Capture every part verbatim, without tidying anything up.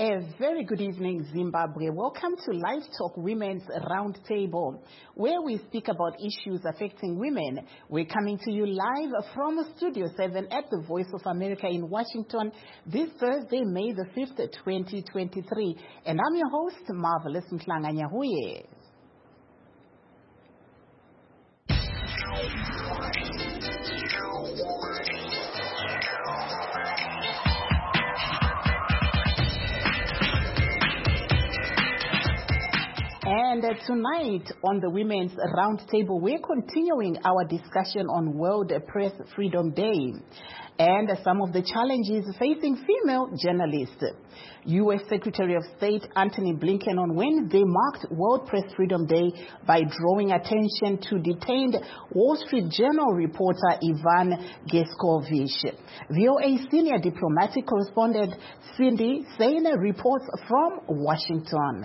A very good evening, Zimbabwe. Welcome to Live Talk Women's Roundtable, where we speak about issues affecting women. We're coming to you live from Studio seven at the Voice of America in Washington this Thursday, May the fifth, twenty twenty-three. And I'm your host, Marvelous Mhlanga-Nyahuye. And uh, tonight on the Women's Roundtable, we're continuing our discussion on World Press Freedom Day and uh, some of the challenges facing female journalists. U S Secretary of State Antony Blinken on Wednesday marked World Press Freedom Day by drawing attention to detained Wall Street Journal reporter Ivan Gershkovich. V O A senior diplomatic correspondent Cindy Sain reports from Washington.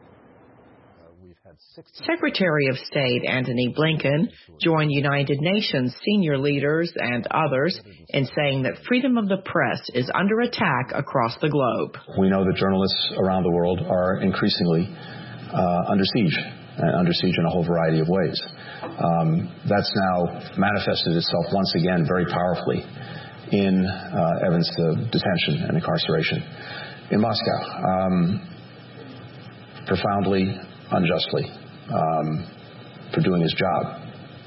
Secretary of State Antony Blinken joined United Nations senior leaders and others in saying that freedom of the press is under attack across the globe. We know that journalists around the world are increasingly uh, under siege, uh, under siege in a whole variety of ways. Um, that's now manifested itself once again very powerfully in uh, Evan's uh, detention and incarceration in Moscow, um, profoundly unjustly, um, for doing his job.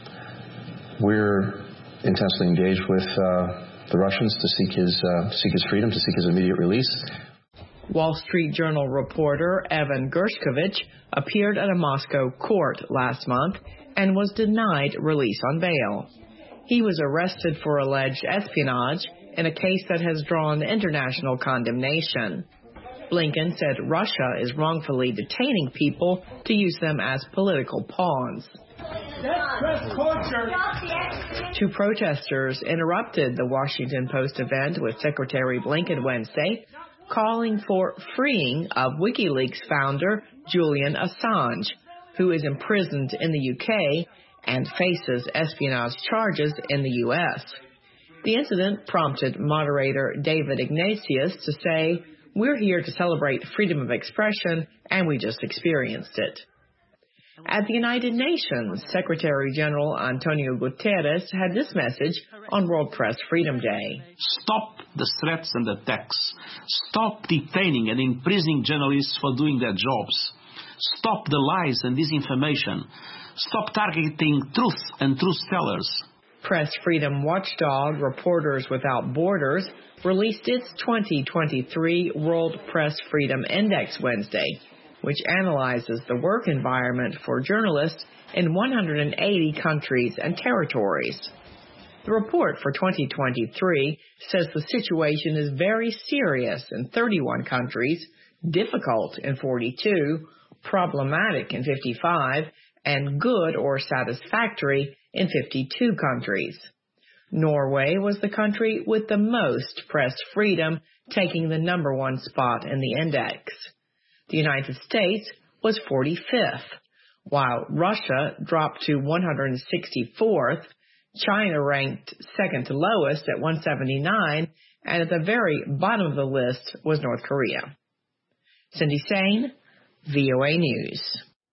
We're intensely engaged with uh, the Russians to seek his uh, seek his freedom, to seek his immediate release. Wall Street Journal reporter Evan Gershkovich appeared at a Moscow court last month and was denied release on bail. He was arrested for alleged espionage in a case that has drawn international condemnation. Blinken said Russia is wrongfully detaining people to use them as political pawns. Two protesters interrupted the Washington Post event with Secretary Blinken Wednesday, calling for freeing of WikiLeaks founder Julian Assange, who is imprisoned in the U K and faces espionage charges in the U S. The incident prompted moderator David Ignatius to say, "We're here to celebrate freedom of expression, and we just experienced it." At the United Nations, Secretary General Antonio Guterres had this message on World Press Freedom Day. Stop the threats and attacks. Stop detaining and imprisoning journalists for doing their jobs. Stop the lies and disinformation. Stop targeting truth and truth tellers. Press freedom watchdog Reporters Without Borders released its twenty twenty-three World Press Freedom Index Wednesday, which analyzes the work environment for journalists in one hundred eighty countries and territories. The report for twenty twenty-three says the situation is very serious in thirty-one countries, difficult in forty-two, problematic in fifty-five, and good or satisfactory in fifty-two countries. Norway was the country with the most press freedom, taking the number one spot in the index. The United States was forty-fifth, while Russia dropped to one hundred sixty-fourth, China ranked second to lowest at one hundred seventy-nine, and at the very bottom of the list was North Korea. Cindy Sain, V O A News.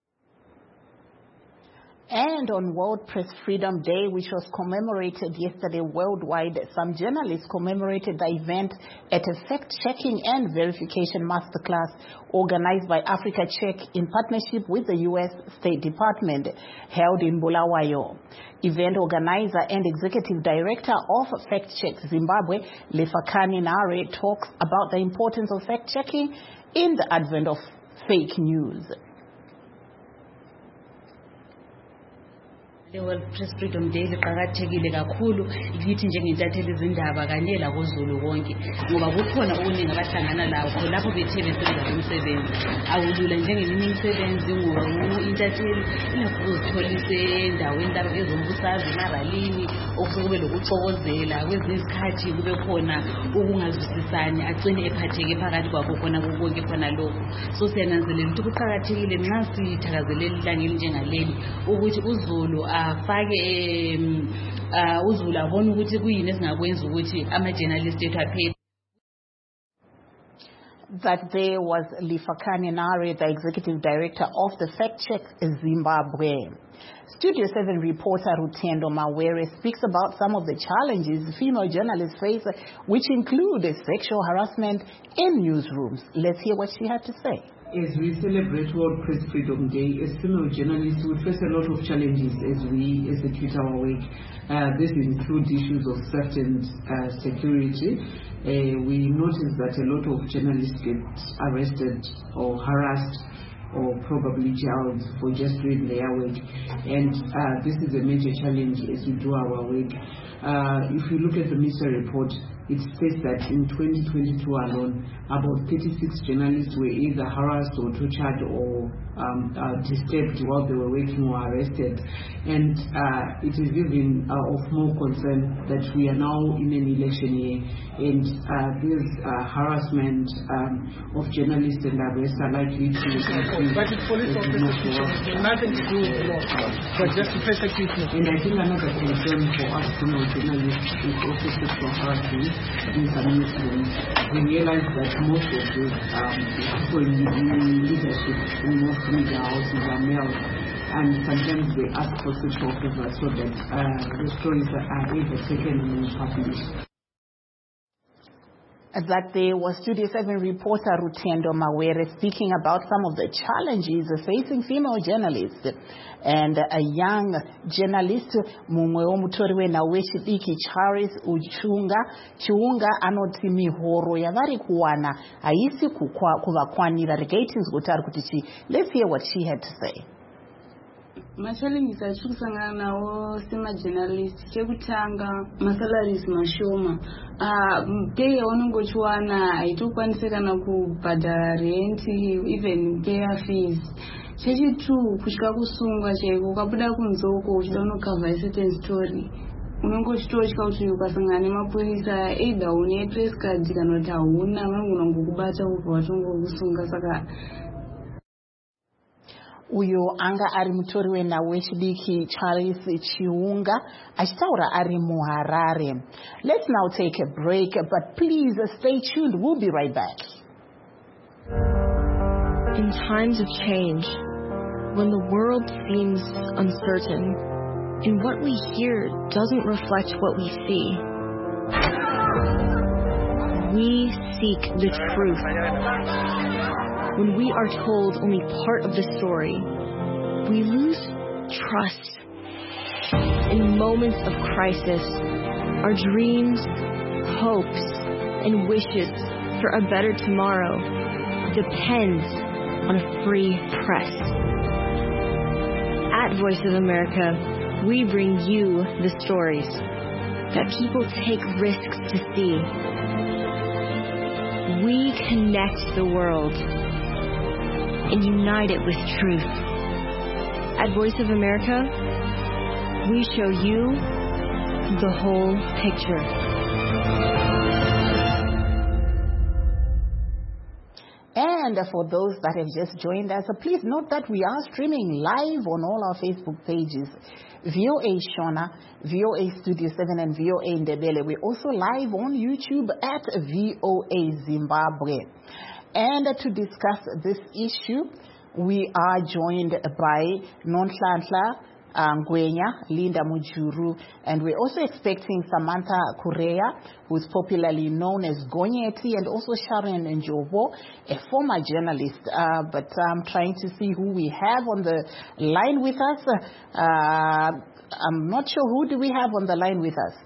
And on World Press Freedom Day, which was commemorated yesterday worldwide, some journalists commemorated the event at a fact-checking and verification masterclass organized by Africa Check in partnership with the U S State Department, held in Bulawayo. Event organizer and executive director of Fact Check Zimbabwe, Lefakani Nare, talks about the importance of fact-checking in the advent of fake news. The World Press Freedom Day liqakathekile kakhulu kithi njengentatheli izindaba kanye lakozulu konke ngoba kukhona okuningi abahlangana lakho lapho bethe besenza umsebenzi awulula njengeminye imisebenzi ngoba intatheli ilapho uzitholise endaweni lapho ezombusazwe emaralini okube lokuxokozela kwezinye izikhathi kube khona ukungazwisisani agcine ephatheke phakathi kwakho khona konke khona lokho so siyananzelela ukuthi kuqakathekile nxa sithakazelela ilanga elinjengaleli ukuthi uzulu afake uzulu abone ukuthi kuyini esingakwenza ukuthi ama journalists ethu aphethe. That there was Lifakani Nare, the executive director of the Fact Check Zimbabwe. Studio seven reporter Rutendo Mawere speaks about some of the challenges female journalists face, which include sexual harassment in newsrooms. Let's hear what she had to say. As we celebrate World Press Freedom Day, as female journalists, we face a lot of challenges as we execute our work. Uh, this includes issues of safety and uh, security. Uh, we notice that a lot of journalists get arrested or harassed or probably jailed for just doing their work. And uh, this is a major challenge as we do our work. Uh, if you look at the MISA report, it states that in twenty twenty-two alone, about thirty-six journalists were either harassed or tortured or um, uh, disturbed while they were working or arrested. And uh, it is even uh, of more concern that we are now in an election year, and uh, this uh, harassment um, of journalists and arrests are likely to increase. But it's police officers, nothing to do with law, but just persecution. And I think another concern for us female journalists is also sexual harassment in some newsrooms. We realize that most of the um, people in leadership in most media houses are male, and sometimes they ask for sexual favors so that uh, the stories are either taken and published. That there was Studio seven reporter Rutendo Mawere speaking about some of the challenges facing female journalists. And a young journalist, mumwe womutoriwe na wechidiki Charles Uchunga, Chiunga anoti mihoro yavari kuwana haisi kuvakwanira regatings gutari kutichi. Let's hear what she had to say. Machallenges atiri kusangana nawo semajournalist, chekutanga masalaries mashoma. Ah, pay yaunongochiwana haitokwanise kana kubhadhara rent, even care fees. Chechitu kusvika kusungwa chaiko, ukabuda kunzoko uchida unokavha a certain story, unongochitotya kuti ukasangana nemapurisa either une press card kana kuti hauna, vanogona kukubata kubva vatongokusunga. Saka uyo anga ari mutoriwe nawechidiki Charles Chiunga achitaura ari muHarare. Let's now take a break, but please stay tuned. We'll be right back. In times of change, when the world seems uncertain and what we hear doesn't reflect what we see, we seek the truth. When we are told only part of the story, we lose trust. In moments of crisis, our dreams, hopes, and wishes for a better tomorrow depends on a free press. At Voice of America, we bring you the stories that people take risks to see. We connect the world and unite it with truth. At Voice of America, we show you the whole picture. And for those that have just joined us, please note that we are streaming live on all our Facebook pages. V O A Shona, V O A Studio seven, and V O A Ndebele. We're also live on YouTube at V O A Zimbabwe. And to discuss this issue, we are joined by Nonhlanhla Ngwenya, Linda Mujuru, and we're also expecting Samantha Correa, who's popularly known as Gonyeti, and also Sharon Njobo, a former journalist. Uh, but I'm trying to see who we have on the line with us. Uh, I'm not sure who do we have on the line with us.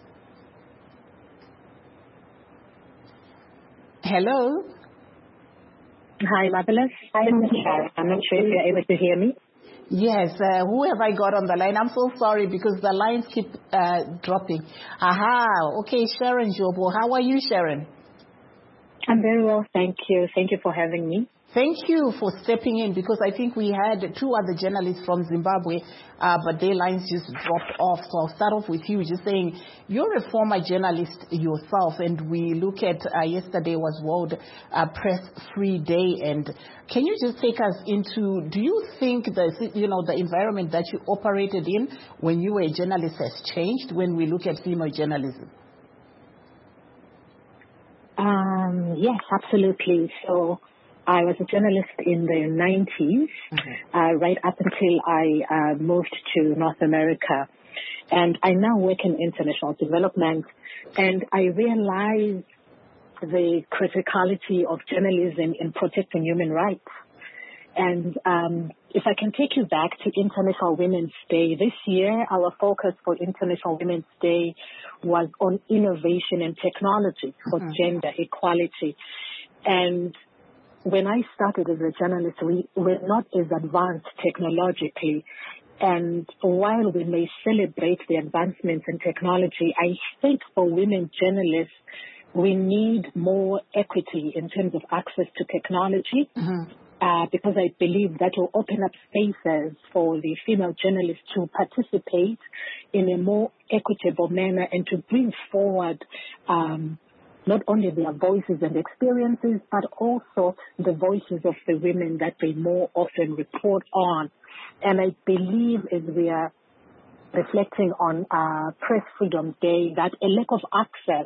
Hello? Hi, Marvelous. I'm Michelle. I'm not sure if you're able to hear me. Yes, uh, who have I got on the line? I'm so sorry because the lines keep uh, dropping. Aha, okay, Sharon Jobo. How are you, Sharon? I'm very well, thank you. Thank you for having me. Thank you for stepping in, because I think we had two other journalists from Zimbabwe, uh, but their lines just dropped off. So I'll start off with you, just saying you're a former journalist yourself, and we look at uh, yesterday was World uh, Press Free Day, and can you just take us into, do you think the, you know, the environment that you operated in when you were a journalist has changed when we look at female journalism? Um, Um, yes, absolutely. So I was a journalist in the nineties, mm-hmm. uh, right up until I uh, moved to North America. And I now work in international development, and I realize the criticality of journalism in protecting human rights. And um, if I can take you back to International Women's Day, this year our focus for International Women's Day was on innovation and technology for mm-hmm. gender equality. And when I started as a journalist, we were not as advanced technologically. And while we may celebrate the advancements in technology, I think for women journalists, we need more equity in terms of access to technology, mm-hmm. uh, because I believe that will open up spaces for the female journalists to participate in a more equitable manner and to bring forward um, not only their voices and experiences, but also the voices of the women that they more often report on. And I believe as we are reflecting on uh, Press Freedom Day, that a lack of access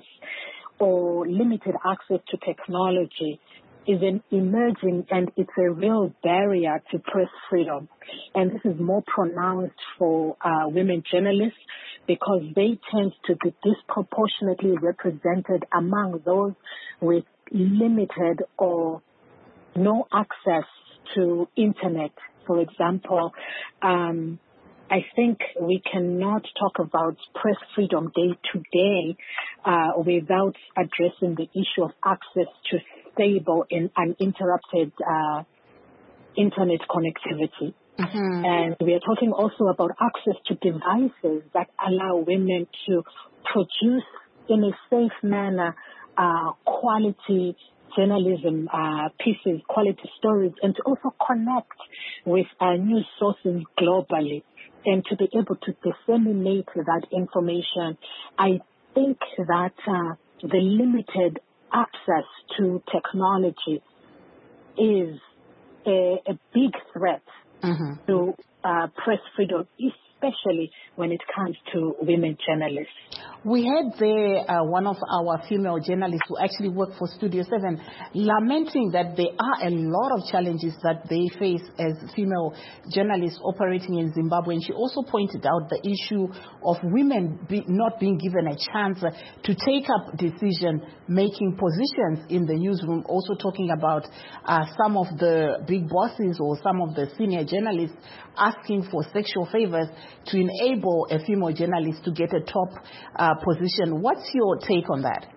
or limited access to technology is an emerging, and it's a real barrier to press freedom. And this is more pronounced for uh, women journalists because they tend to be disproportionately represented among those with limited or no access to internet. For example, um, I think we cannot talk about Press Freedom Day today uh, without addressing the issue of access to stable and uninterrupted uh, internet connectivity. Mm-hmm. And we are talking also about access to devices that allow women to produce in a safe manner uh, quality journalism uh, pieces, quality stories, and to also connect with uh, news sources globally and to be able to disseminate that information. I think that uh, the limited access to technology is a, a big threat mm-hmm. to uh, press freedom, especially when it comes to women journalists. We had there uh, one of our female journalists who actually work for Studio seven lamenting that there are a lot of challenges that they face as female journalists operating in Zimbabwe. And she also pointed out the issue of women be, not being given a chance uh, to take up decision-making positions in the newsroom, also talking about uh, some of the big bosses or some of the senior journalists asking for sexual favors to enable a female journalist to get a top uh, position. What's your take on that?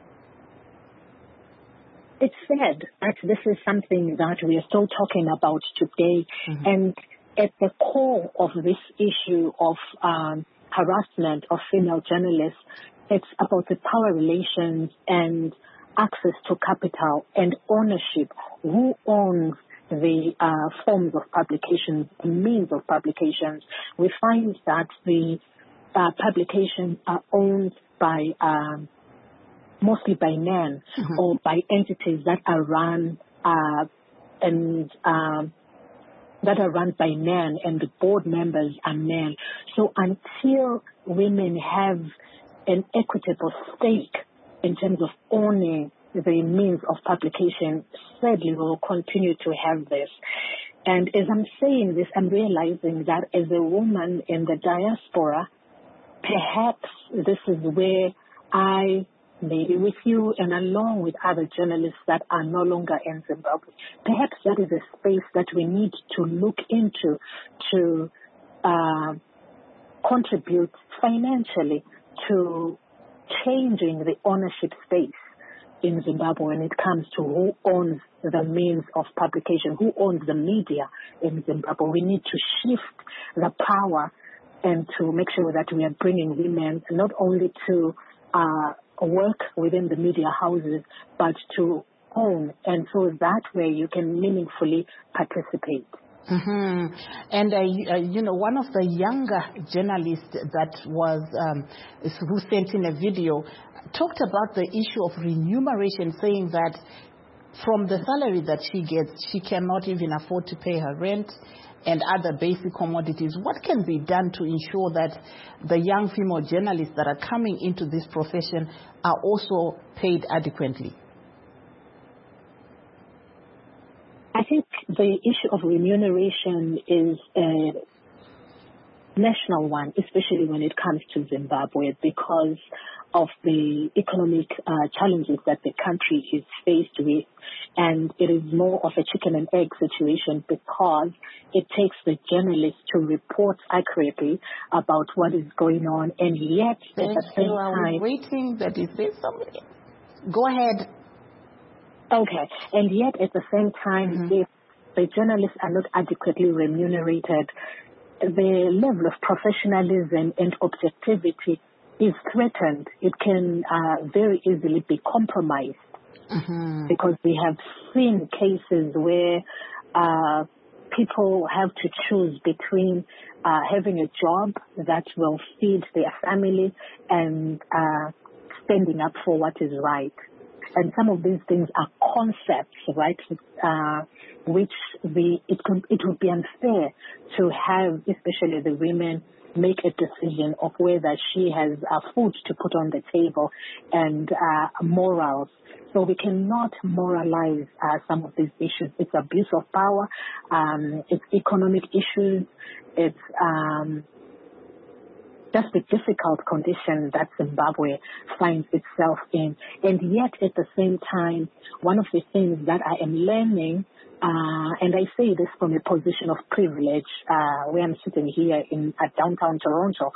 It's sad that this is something that we are still talking about today. Mm-hmm. And at the core of this issue of um, harassment of female journalists, it's about the power relations and access to capital and ownership. Who owns the uh, forms of publications, the means of publications? We find that the uh, publications are owned by um, mostly by men mm-hmm. or by entities that are run uh, and um, that are run by men, and the board members are men. So until women have an equitable stake in terms of owning the means of publication, sadly we'll continue to have this. And as I'm saying this, I'm realizing that as a woman in the diaspora, perhaps this is where I may be with you and along with other journalists that are no longer in Zimbabwe. Perhaps that is a space that we need to look into to uh, contribute financially to changing the ownership space in Zimbabwe when it comes to who owns the means of publication, who owns the media in Zimbabwe. We need to shift the power and to make sure that we are bringing women not only to uh, work within the media houses, but to own. And so that way you can meaningfully participate. Mm-hmm. And, uh, you know, one of the younger journalists that was, um, who sent in a video, talked about the issue of remuneration, saying that from the salary that she gets, she cannot even afford to pay her rent and other basic commodities. What can be done to ensure that the young female journalists that are coming into this profession are also paid adequately? the issue of remuneration is a national one, especially when it comes to Zimbabwe, because of the economic uh, challenges that the country is faced with. And it is more of a chicken and egg situation because it takes the journalists to report accurately about what is going on. And yet, Thank at the same you. time... I was waiting that you say something. Go ahead. Okay. And yet, at the same time, Mm-hmm. if the journalists are not adequately remunerated, the level of professionalism and objectivity is threatened. It can uh, very easily be compromised. Mm-hmm. Because we have seen cases where uh, people have to choose between uh, having a job that will feed their family and uh, standing up for what is right. And some of these things are concepts, right, uh, which the, it, could, it would be unfair to have, especially the women, make a decision of whether she has uh, food to put on the table and uh, morals. So we cannot moralize uh, some of these issues. It's abuse of power, um, it's economic issues, it's um, just the difficult condition that Zimbabwe finds itself in. And yet, at the same time, one of the things that I am learning, uh, and I say this from a position of privilege, uh, where I'm sitting here in at downtown Toronto,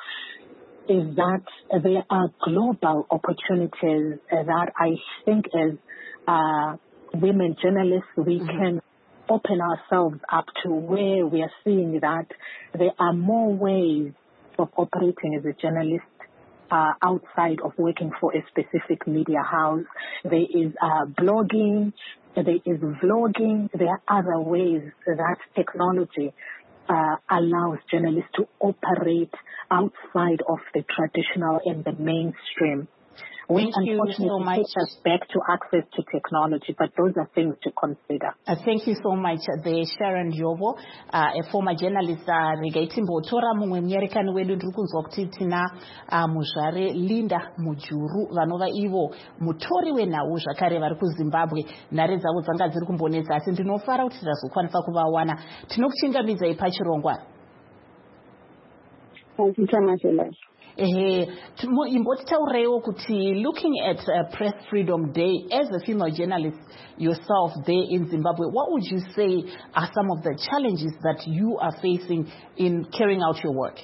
is that there are global opportunities that I think as uh, women journalists, we mm-hmm. can open ourselves up to where we are seeing that there are more ways of operating as a journalist uh, outside of working for a specific media house. There is uh, blogging, there is vlogging, there are other ways that technology uh, allows journalists to operate outside of the traditional and the mainstream. Which Thank you so much. Takes us back to access to technology, but those are things to consider. Uh, thank you so much. The Sharon Jovo, uh, a former journalist, Regaitimbo Tora mumwe mnyerekani wedu ndirukunzwa kuti tina uh, muzvare Linda Mujuru vanova ivo mutori wenhau zvakare vari kuZimbabwe. Nhare dzavo dzanga dziri kumbonetsa asi ndinofara kuti tazokwanisa kuvawana. Tinokuchingamidzai pachirongwa. Thank you so much, Elias. Eh, looking at uh, Press Freedom Day, as a female journalist yourself there in Zimbabwe, what would you say are some of the challenges that you are facing in carrying out your work?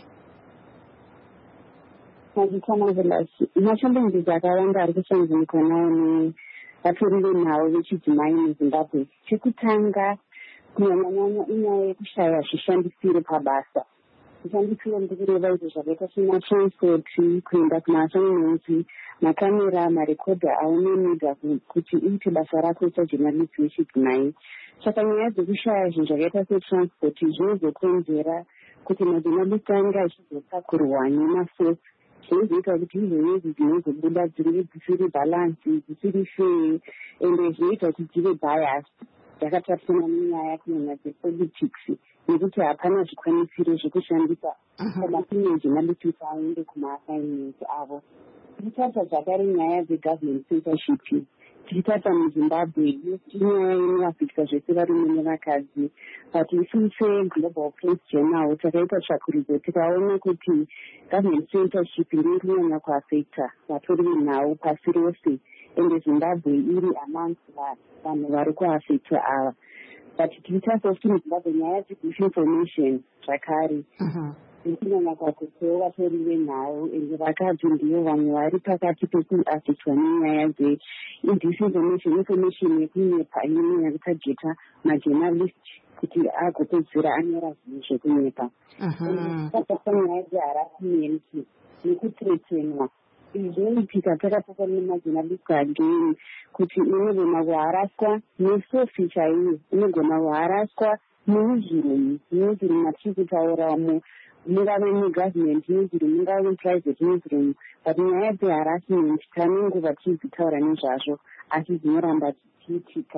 Thank you so much, Elias. My challenges are around the economy, vatori now vechidzimai muZimbabwe. Chekutanga kunyanya inyaya yekushaya zvishandisiro pabasa. Zvishandisiro ndikureva izvo zvakaita sematransport, kuenda kumaasaimensi, makamera, marekodha aunonida kuti uite basa rako sajournalist wechidzimai. Saka nyaya dzekushaya zvinhu zvakaita setransport zvinozokonzera kuti majournalist ange achizotakurwa nemasosi. Zvinozoita kuti izvonezi dzinozobuda dzinenge dzisiri bhalansi, dzisiri fair, ende zvinoita kuti dzive biased. Yakatarisana nenyaya kunyanya dzepolitics nekuti hapana zvikwanisiro zvekushandisa kana kune journalists aende kumaassignments avo. Tichitata zvakare nyaya dzegovernment censorship. Tichitata muZimbabwe inyaya inoafekta zvese varume nevakadzi. But isu seGlobal Press Journal takaita tsvakurudzo tikaona kuti government censorship ndiyo inonyanya kuafekta vatori venhau pasi rose. And Zimbabwe iri amongst vanhu vari kuafekta ava. But tichitasa kuti muZimbabwe nyaya dzedisinformation zvakare zvinonyanya kuafektawo vatori venhau ende vakadzi ndivo vamwe vari pakati pekuafektwa nenyaya dzedisinformation, information yekunyepa inonyanya kutajeta majournalist kuti agopedzera anyora zvinhu zvekunyepa. Tichitasa nyaya dzeharassment nekutretenwa. Zvinoitika takapota nemajournalist again kuti unogona kuharaswa nesofi chaiyo, unogona kuharaswa newsroom, newsroom matiri kutauramo, mungave mugovernment newsroom, mungave muprivate newsroom, but nyaya dzeharassment tanenguva tiri kutaura nezvazvo asi dzinoramba dzichiitika.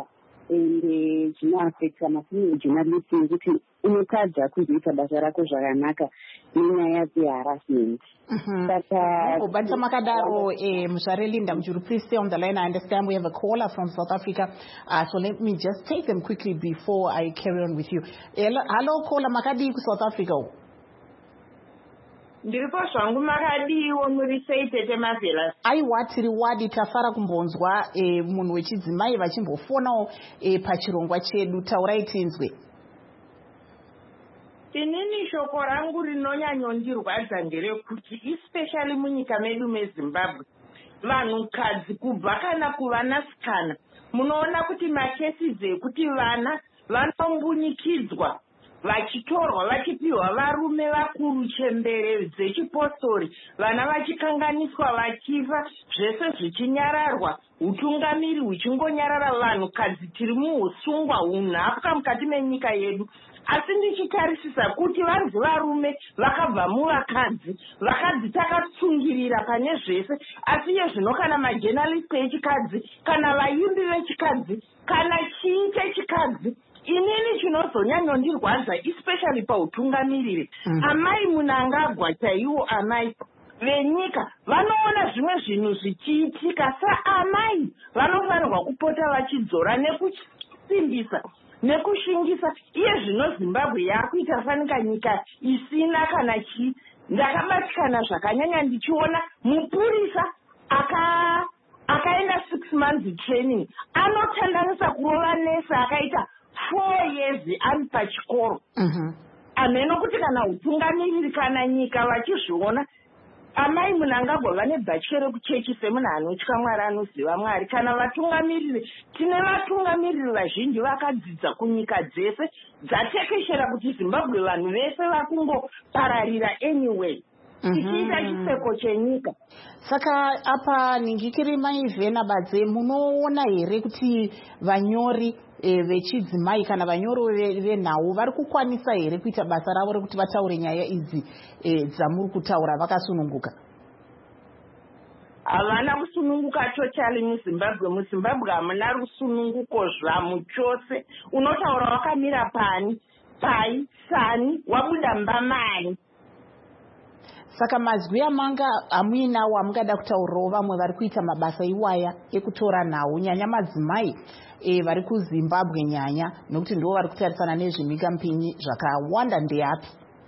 ende zvinoafekta mafemale journalist nekuti unotadza kuzoita basa rako zvakanaka nenyaya dzeharassment. But Makadaro, Mshare Linda, would you please stay on the line? I understand we have a caller from South Africa, uh, so let me just take them quickly before I carry on with you. Hello, caller Makadi, South Africa. Ndiripo zvangu makadiwo muri sei tete Marvelous. Aiwa tiri wadi tafara kumbonzwa e, munhu wechidzimai vachimbofonawo e, pachirongwa chedu. Taurai tinzwe. Inini shoko rangu rinonyanyondirwadza nderekuti especially munyika medu meZimbabwe vanhukadzi kubva kana kuvanasikana munoona kuti makesi ekuti vana vanombunyikidzwa vachitorwa vachipiwa varume vakuru chembere dzechipostori vana vachikanganiswa vachifa zvese zvichinyararwa utungamiri huchingonyarara vanhukadzi tiri muusungwa hunhapwa mukati menyika yedu. Asi ndichitarisisa kuti vanzi varume vakabva muvakadzi vakadzi takatsungirira pane zvese asi iye zvino kana majournalist echikadzi kana vaimbi vechikadzi kana chii chechikadzi inini chinozonyanyondirwadza especially pautungamiriri mm. amai munangagwa chaiwo amai venyika vanoona zvimwe zvinhu zvichiitika saamai vanofanirwa kupota vachidzora nekusimbisa nekushingisa iye zvino Zimbabwe yakuita fanika nyika isina kana chi. Ndakabatikana zvakanyanya ndichiona mupurisa aka akaenda six months training anotandanisa kurova nesa akaita four years ari pachikoro. Mhm. Ameno kuti kana utungamiriri kana nyika vachizviona amai munangagwa vane bachelor kuchechi semunhu anotya Mwari anoziva Mwari kana vatungamiriri tine vatungamiriri vazhinji vakadzidza kunyika dzese dzatekeshera kuti Zimbabwe vanhu vese vakungopararira anyway tichiita chiseko chenyika. Saka apa ningikiri mai Vena Badze munoona here kuti vanyori e, vechidzimai kana vanyori venhau vari kukwanisa here kuita basa ravo rekuti vataure nyaya idzi e, dzamuri kutaura vakasununguka? Havana kusununguka totally muZimbabwe. muZimbabwe hamuna rusununguko zvamu chose. Unotaura wakamira pani pai sani wabuda mbamai. Saka mazwi amanga amuinawo amungada kutaurawo vamwe vari kuita mabasa iwaya ekutora nhau nyanya madzimai e, vari kuZimbabwe nyanya nokuti ndivo vari kutarisana nezvemikampinyi zvakawanda ndeapi?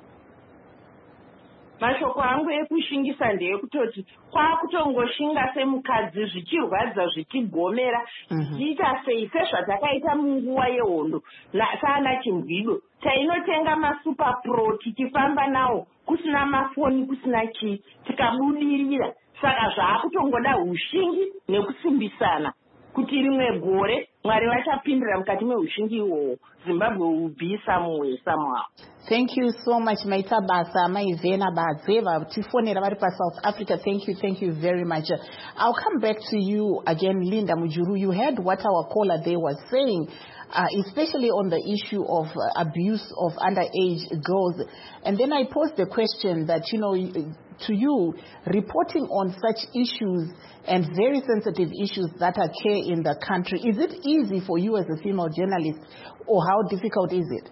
Mashoko angu ekushingisa ndeyekutoti kwakutongoshinga semukadzi zvichirwadza zvichigomera zvichiita sei sezvatakaita munguva yehondo saana Chimbido tainotenga masuper pro tichifamba nawo kusina mafoni kusina chii tikabudirira. Saka zvaakutongoda ushingi nekusimbisana kuti rimwe gore Mwari vachapindira mukati meushingi ihwohwo Zimbabwe will be somewhere somehow. Thank you so much Maita Basa Mai Vena Badze vatifonera vari paSouth Africa. Thank you, thank you very much. I'll come back to you again, Linda Mujuru. You heard what our caller there was saying, uh, especially on the issue of uh, abuse of underage girls. And then I posed the question that, you know, to you, reporting on such issues and very sensitive issues that occur in the country, is it easy for you as a female journalist, or how difficult is it?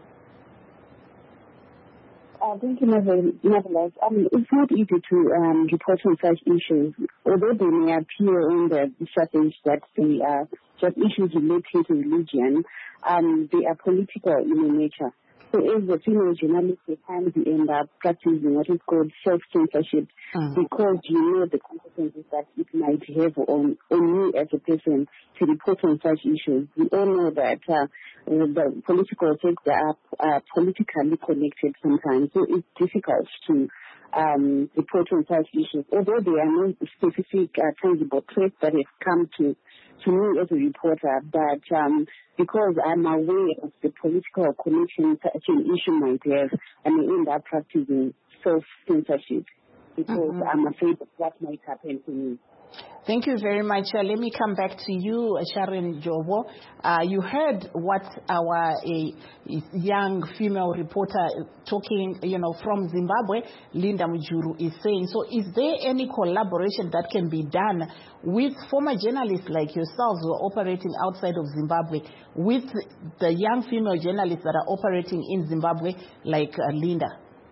I think nevertheless, I mean, it's not easy to um, report on such issues, although they may appear on the surface that they are just issues related to religion. Um, they are political in nature. So as a female journalist, at times you end up practicing what is called self-censorship mm. because you know the consequences that it might have on, on you as a person to report on such issues. We all know that uh, the political sectors are uh, politically connected sometimes, so it's difficult to um, report on such issues. Although there are no specific uh, tangible threats that have come to to me as a reporter, but um, because I'm aware of the political connection such an issue might have, I may end up practicing self-censorship because mm-hmm. I'm afraid of what might happen to me. Thank you very much. Uh, let me come back to you, Sharon Jobo. Uh, you heard what our uh, young female reporter talking, you know, from Zimbabwe, Linda Mujuru, is saying. So is there any collaboration that can be done with former journalists like yourselves who are operating outside of Zimbabwe, with the young female journalists that are operating in Zimbabwe like uh, Linda?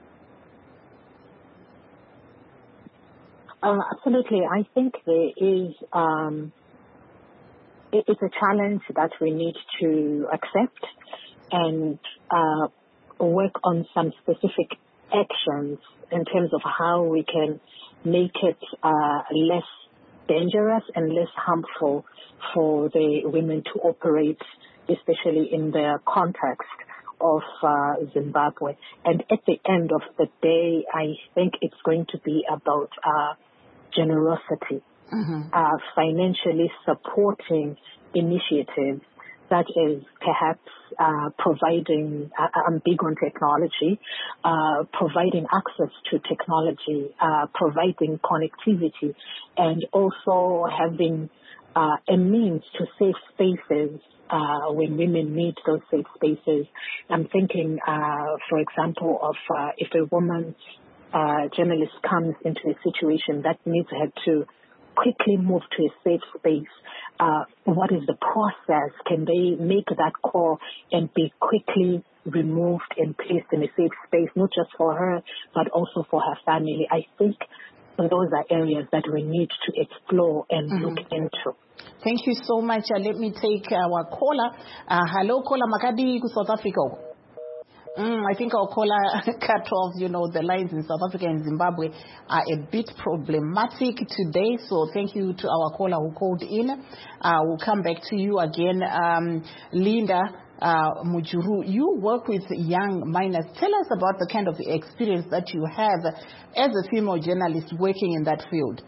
Uh, absolutely. I think there is, um, it, it's a challenge that we need to accept and uh, work on some specific actions in terms of how we can make it uh, less dangerous and less harmful for the women to operate, especially in the context of uh, Zimbabwe. And at the end of the day, I think it's going to be about uh, generosity, mm-hmm. uh, financially supporting initiatives that is perhaps uh, providing, uh, I'm big on technology, uh, providing access to technology, uh, providing connectivity, and also having uh, a means to safe spaces uh, when women need those safe spaces. I'm thinking, uh, for example, of uh, if a woman Uh, journalist comes into a situation that needs her to quickly move to a safe space, uh, what is the process? Can they make that call and be quickly removed and placed in a safe space, not just for her, but also for her family? I think those are areas that we need to explore and mm-hmm. look into. Thank you so much. Uh, let me take our caller. Uh, hello, caller Makadi, South Africa. Mm, I think our caller cut off, you know, the lines in South Africa and Zimbabwe are a bit problematic today. So thank you to our caller who called in. Uh, we'll come back to you again. Um, Linda uh, Mujuru, you work with young minors. Tell us about the kind of experience that you have as a female journalist working in that field.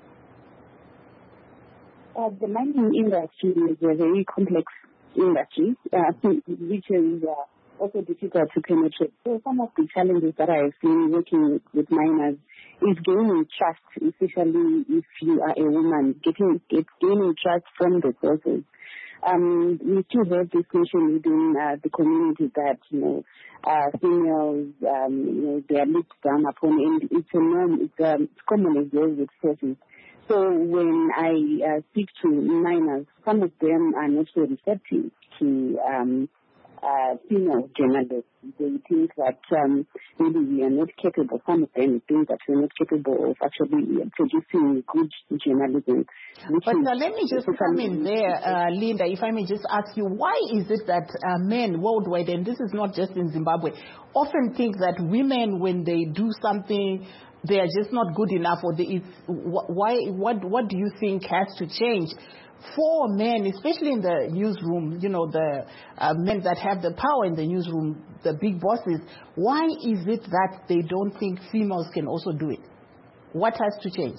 Uh, the mining industry is a very complex industry, uh, which is uh, also difficult to penetrate. So some of the challenges that I have seen working with minors is gaining trust, especially if you are a woman, getting get, gaining trust from the sources. Um, we still have this notion within uh, the community that, you know, uh, females, um, you know, they are looked down upon, and it's a norm, it's, um, it's common as well with sources. So when I uh, speak to minors, some of them are not so receptive to um, Uh, female journalists. They think that um, maybe we are not capable, some of them think that we're not capable of actually producing good journalism. But uh, let me just come in there, uh, Linda, if I may just ask you, why is it that uh, men worldwide, and this is not just in Zimbabwe, often think that women, when they do something, they are just not good enough, or they, it's, why, what, what do you think has to change for men, especially in the newsroom, you know, the uh, men that have the power in the newsroom, the big bosses? Why is it that they don't think females can also do it? What has to change?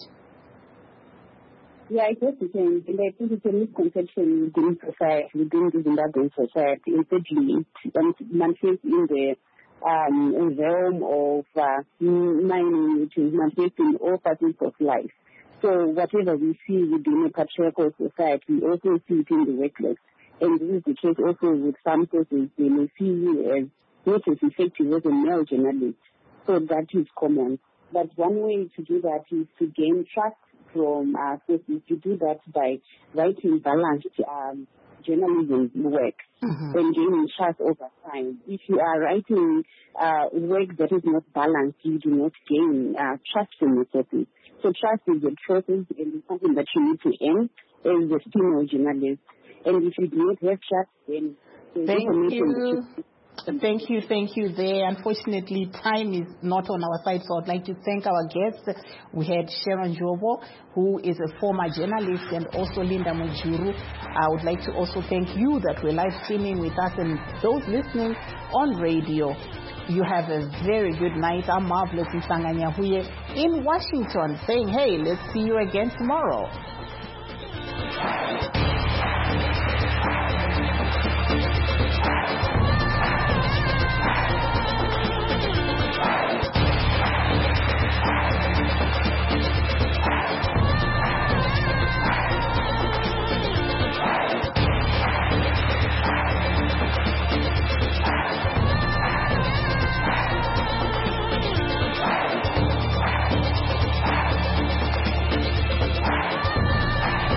Yeah, it has to change. And I think it's a misconception within society, within the Zimbabwean society. And thirdly, it manifests in the um, realm of uh, mining, which is manifest in all facets of life. So whatever we see within a patriarchal society, we also see it in the workplace. And this is the case also with some sources. They may see you as not as effective as a male journalist. So that is common. But one way to do that is to gain trust from uh, sources. You do that by writing balanced um, journalism work mm-hmm. and gaining trust over time. If you are writing uh, work that is not balanced, you do not gain uh, trust from the sources. So trust is a process and it's something that you need to earn as a female journalist. And if you do not have trust, then thank you. Thank you, thank you there. Unfortunately, time is not on our side, so I'd like to thank our guests. We had Sharon Jobo, who is a former journalist, and also Linda Mujuru. I would like to also thank you that were live streaming with us, and those listening on radio. You have a very good night. I'm Marvelous Nsanganyahuye in Washington saying, hey, let's see you again tomorrow.